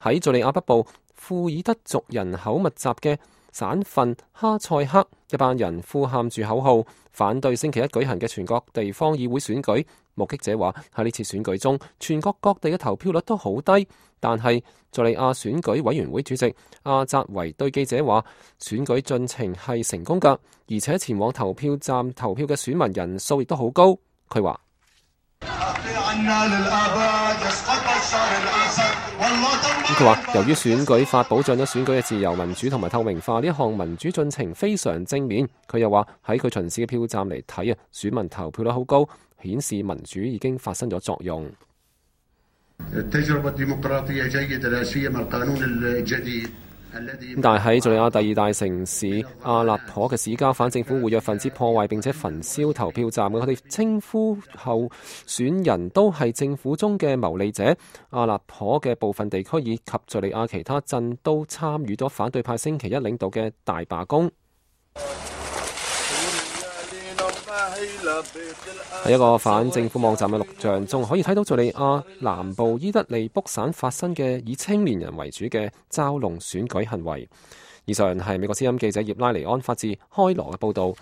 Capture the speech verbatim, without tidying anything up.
喺敘利亞北部庫爾德族人口密集嘅省份哈塞克，一班人呼喊住口號，反對星期一舉行嘅全國地方議會選舉。目擊者話喺呢次選舉中，全國各地嘅投票率都好低，但係敘利亞選舉委員會主席阿扎維對記者話，選舉進程係成功㗎，而且前往投票站投票嘅選民人數亦都好高。佢話：佢話由於選舉法保障咗選舉嘅自由、民主同埋透明化，呢一項民主進程非常正面。佢又話喺佢巡視嘅票站嚟睇啊，選民投票率好高，顯示民主已經發生咗作用。但係喺敘利亞第二大城市阿勒頗嘅市郊，反政府活躍分子破壞並且焚燒投票站，佢哋稱呼候選人都係政府中嘅牟利者。阿勒頗嘅部分地區以及敘利亞其他鎮都參與咗反對派星期一領導嘅大罷工。喺一個反政府網站嘅錄像中，可以睇到敘利亞南部伊德利卜省發生嘅以青年人為主嘅嘲弄選舉行為。以上係美國之音記者葉拉尼安發自開羅嘅報導。